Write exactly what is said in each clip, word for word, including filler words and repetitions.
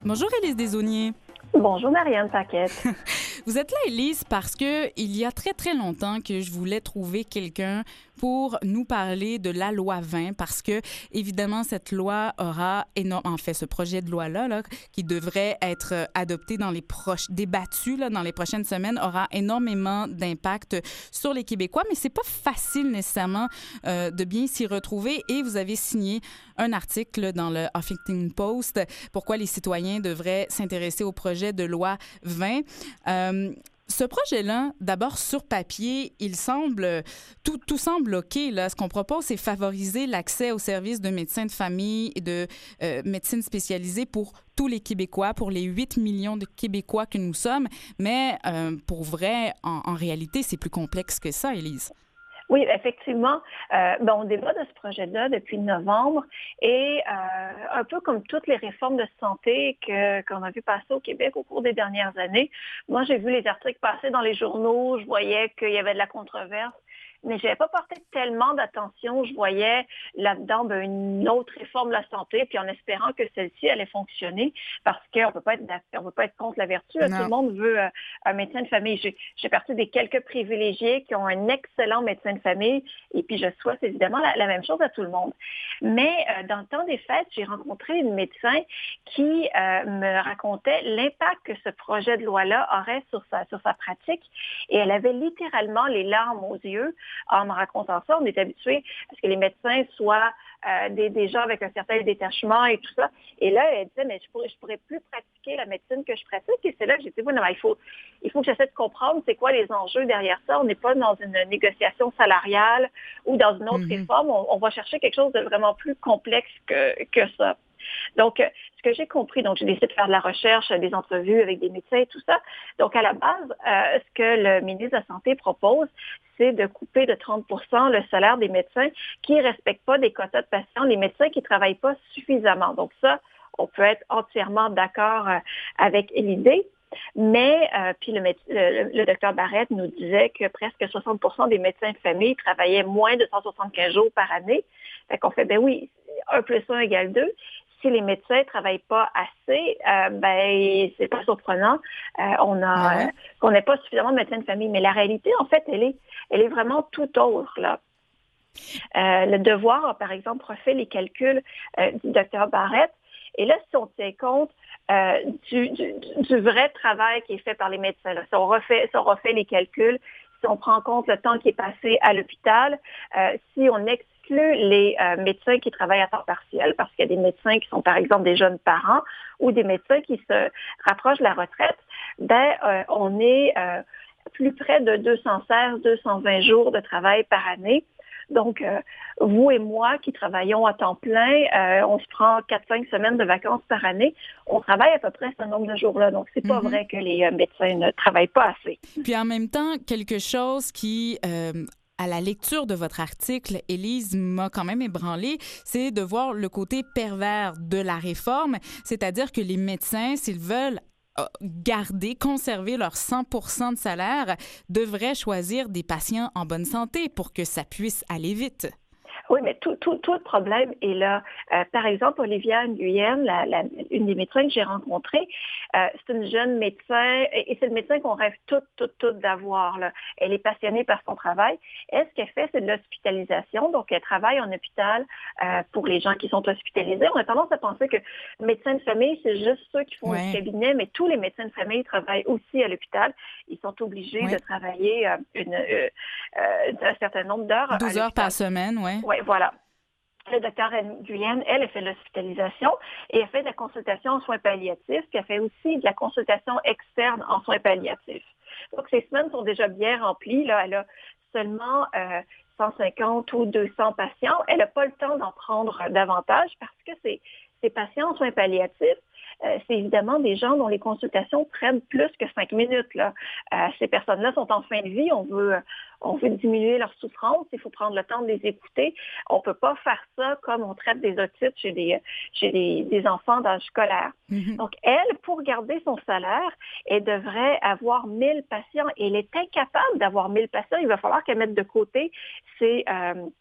Bonjour Élise Desaulniers. Bonjour Marianne Paquette. Vous êtes là, Élise, parce que il y a très, très longtemps que je voulais trouver quelqu'un pour nous parler de la loi vingt, parce que, évidemment, cette loi aura énormément, en fait, ce projet de loi-là, là, qui devrait être adopté dans les proches, débattu, là, dans les prochaines semaines, aura énormément d'impact sur les Québécois, mais c'est pas facile, nécessairement, euh, de bien s'y retrouver, et vous avez signé un article dans le Huffington Post, pourquoi les citoyens devraient s'intéresser au projet de loi vingt. Euh, ce projet-là, d'abord sur papier, il semble, tout, tout semble OK. Là. Ce qu'on propose, c'est favoriser l'accès aux services de médecins de famille et de euh, médecine spécialisée pour tous les Québécois, pour les huit millions de Québécois que nous sommes. Mais euh, pour vrai, en, en réalité, c'est plus complexe que ça, Élise. Oui, effectivement. Euh, ben, on débat de ce projet-là depuis novembre et euh, un peu comme toutes les réformes de santé que, qu'on a vu passer au Québec au cours des dernières années, moi, j'ai vu les articles passer dans les journaux, je voyais qu'il y avait de la controverse, mais je n'avais pas porté tellement d'attention. Je voyais là-dedans ben, une autre réforme de la santé, puis en espérant que celle-ci allait fonctionner, parce qu'on ne peut pas être on peut pas être contre la vertu. Là. Tout le Non. monde veut euh, un médecin de famille. J'ai, j'ai partie des quelques privilégiés qui ont un excellent médecin de famille, et puis je souhaite évidemment la, la même chose à tout le monde. Mais euh, dans le temps des fêtes, j'ai rencontré une médecin qui euh, me racontait l'impact que ce projet de loi-là aurait sur sa, sur sa pratique, et elle avait littéralement les larmes aux yeux en me racontant ça. On est habitué à ce que les médecins soient euh, des, des gens avec un certain détachement et tout ça. Et là, elle disait, mais je pourrais, je pourrais plus pratiquer la médecine que je pratique. Et c'est là que j'ai dit, oui, non, il faut, il faut que j'essaie de comprendre c'est quoi les enjeux derrière ça. On n'est pas dans une négociation salariale ou dans une autre Mm-hmm. réforme. On, on va chercher quelque chose de vraiment plus complexe que, que ça. Donc, euh, ce que j'ai compris, donc j'ai décidé de faire de la recherche, euh, des entrevues avec des médecins et tout ça. Donc, à la base, euh, ce que le ministre de la Santé propose, c'est de couper de trente pour cent le salaire des médecins qui ne respectent pas des quotas de patients, les médecins qui ne travaillent pas suffisamment. Donc, ça, on peut être entièrement d'accord euh, avec l'idée. Mais, euh, puis le, le, le docteur Barrette nous disait que presque soixante pour cent des médecins de famille travaillaient moins de cent soixante-quinze jours par année. Fait qu'on fait, ben oui, un plus un égale deux. Si les médecins ne travaillent pas assez, euh, ben c'est pas surprenant. Euh, on Ben a, euh, oui. qu'on n'ait pas suffisamment de médecins de famille. Mais la réalité, en fait, elle est, elle est vraiment tout autre, là. Euh, le devoir a, par exemple, refait les calculs euh, du docteur Barrette. Et là, si on tient compte euh, du, du, du vrai travail qui est fait par les médecins, là, si on refait, si on refait les calculs, si on prend en compte le temps qui est passé à l'hôpital, euh, si on exclut les euh, médecins qui travaillent à temps partiel, parce qu'il y a des médecins qui sont, par exemple, des jeunes parents ou des médecins qui se rapprochent de la retraite, ben, euh, on est euh, plus près de deux cent seize, deux cent vingt jours de travail par année. Donc, euh, vous et moi qui travaillons à temps plein, euh, on se prend quatre cinq semaines de vacances par année. On travaille à peu près ce nombre de jours-là. Donc, c'est pas Mm-hmm. vrai que les euh, médecins ne travaillent pas assez. Puis en même temps, quelque chose qui, euh, à la lecture de votre article, Élise, m'a quand même ébranlé, c'est de voir le côté pervers de la réforme, c'est-à-dire que les médecins, s'ils veulent euh, garder, conserver leur cent pour cent de salaire, devraient choisir des patients en bonne santé pour que ça puisse aller vite. Oui, mais tout, tout, tout le problème est là. Euh, par exemple, Olivia Nguyen, la, la, une des médecins que j'ai rencontrées, euh, c'est une jeune médecin et, et c'est le médecin qu'on rêve toutes, toutes, toutes d'avoir. Là. Elle est passionnée par son travail. Elle, ce qu'elle fait, c'est de l'hospitalisation. Donc, elle travaille en hôpital euh, pour les gens qui sont hospitalisés. On a tendance à penser que médecin de famille, c'est juste ceux qui font du Ouais, cabinet, mais tous les médecins de famille travaillent aussi à l'hôpital. Ils sont obligés de ouais. travailler euh, une, euh, euh, un certain nombre d'heures à douze heures par l'hôpital. semaine, ouais. Oui, voilà. Le docteur Guyenne, elle, elle fait de l'hospitalisation et elle fait de la consultation en soins palliatifs, puis elle fait aussi de la consultation externe en soins palliatifs. Donc, ces semaines sont déjà bien remplies. Là, elle a seulement euh, cent cinquante ou deux cents patients. Elle n'a pas le temps d'en prendre davantage parce que ces, ces patients en soins palliatifs, euh, c'est évidemment des gens dont les consultations prennent plus que cinq minutes. Là. Euh, ces personnes-là sont en fin de vie. On veut, on veut diminuer leur souffrance. Il faut prendre le temps de les écouter. On ne peut pas faire ça comme on traite des otites chez des, chez des, des enfants d'âge scolaire. Mm-hmm. Donc, elle, pour garder son salaire, elle devrait avoir mille patients et elle est incapable d'avoir mille patients. Il va falloir qu'elle mette de côté ses... Euh,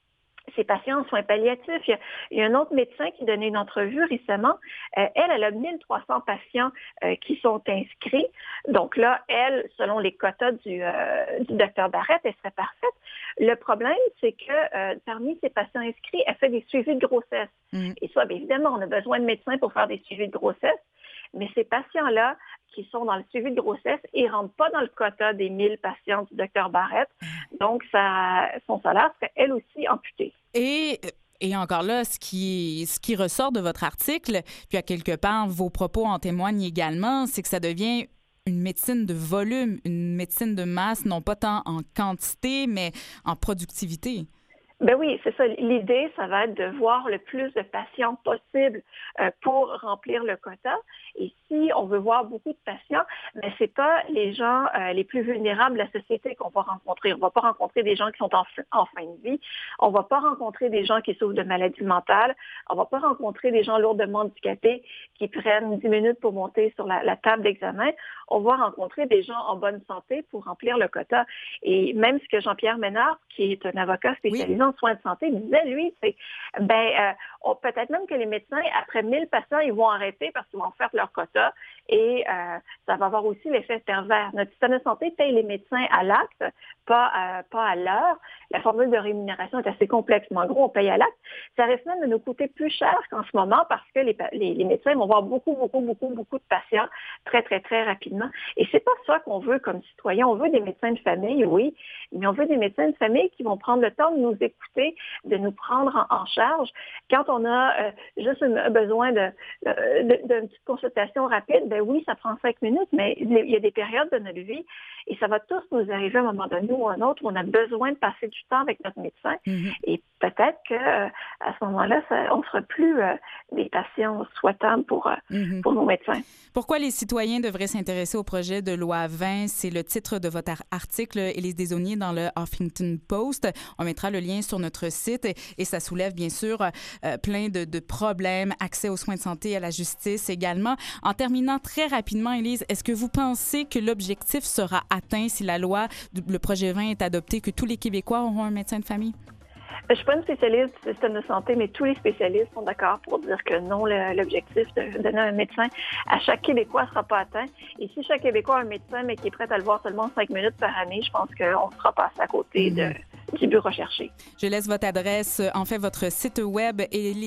ses patients en soins palliatifs. Il y a, il y a un autre médecin qui donnait une entrevue récemment. Euh, elle, elle a mille trois cents patients euh, qui sont inscrits. Donc là, elle, selon les quotas du, euh, du docteur Barrett, elle serait parfaite. Le problème, c'est que euh, parmi ces patients inscrits, elle fait des suivis de grossesse. Mmh. Et ça, bien évidemment, on a besoin de médecins pour faire des suivis de grossesse. Mais ces patients-là qui sont dans le suivi de grossesse, ils ne rentrent pas dans le quota des mille patients du docteur Barrett. Donc, ça, son salaire serait, elle aussi, amputé. Et... Et encore là, ce qui, ce qui ressort de votre article, puis à quelque part, vos propos en témoignent également, c'est que ça devient une médecine de volume, une médecine de masse, non pas tant en quantité, mais en productivité. Ben oui, c'est ça. L'idée, ça va être de voir le plus de patients possible euh, pour remplir le quota. Et si on veut voir beaucoup de patients, ben c'est pas les gens euh, les plus vulnérables de la société qu'on va rencontrer. On va pas rencontrer des gens qui sont en, en fin de vie. On va pas rencontrer des gens qui souffrent de maladies mentales. On va pas rencontrer des gens lourdement handicapés qui prennent dix minutes pour monter sur la, la table d'examen. On va rencontrer des gens en bonne santé pour remplir le quota. Et même ce que Jean-Pierre Ménard, qui est un avocat spécialisé oui. en soins de santé, disait, lui, c'est ben euh, on, peut-être même que les médecins, après mille patients, ils vont arrêter parce qu'ils vont faire leur quota et euh, ça va avoir aussi l'effet pervers. Notre système de santé paye les médecins à l'acte, pas, euh, pas à l'heure. La formule de rémunération est assez complexe, mais en gros, on paye à l'acte. Ça risque même de nous coûter plus cher qu'en ce moment parce que les, les, les médecins vont voir beaucoup, beaucoup, beaucoup, beaucoup de patients très, très, très rapidement. Et c'est pas ça qu'on veut comme citoyen. On veut des médecins de famille, oui, mais on veut des médecins de famille qui vont prendre le temps de nous écouter, de nous prendre en, en charge. Quand on a euh, juste un besoin de, de, de, d'une petite consultation rapide, ben oui, ça prend cinq minutes, mais il y a des périodes de notre vie et ça va tous nous arriver à un moment donné ou à un autre où on a besoin de passer du temps avec notre médecin. Mm-hmm. Et peut-être qu'à euh, ce moment-là, ça, on ne sera plus euh, des patients souhaitables pour, euh, mm-hmm. pour nos médecins. Pourquoi les citoyens devraient s'intéresser au projet de loi vingt? C'est le titre de votre article, Élise Desaulniers, dans le Huffington Post. On mettra le lien sur notre site et, et ça soulève bien sûr euh, plein de, de problèmes, accès aux soins de santé, à la justice également. En terminant très rapidement, Élise, est-ce que vous pensez que l'objectif sera atteint si la loi, le projet vingt est adopté, que tous les Québécois auront un médecin de famille? Je ne suis pas une spécialiste du système de santé, mais tous les spécialistes sont d'accord pour dire que non, le, l'objectif de donner un médecin à chaque Québécois ne sera pas atteint. Et si chaque Québécois a un médecin, mais qui est prêt à le voir seulement cinq minutes par année, je pense qu'on sera passé à côté de... du but recherché. Je laisse votre adresse, en fait, votre site web,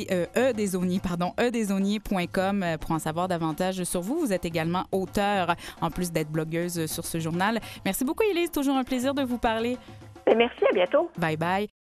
e desaulniers, pardon, e desaulniers point com pour en savoir davantage sur vous. Vous êtes également auteure, en plus d'être blogueuse sur ce journal. Merci beaucoup, Élise. Toujours un plaisir de vous parler. Et merci, à bientôt. Bye bye.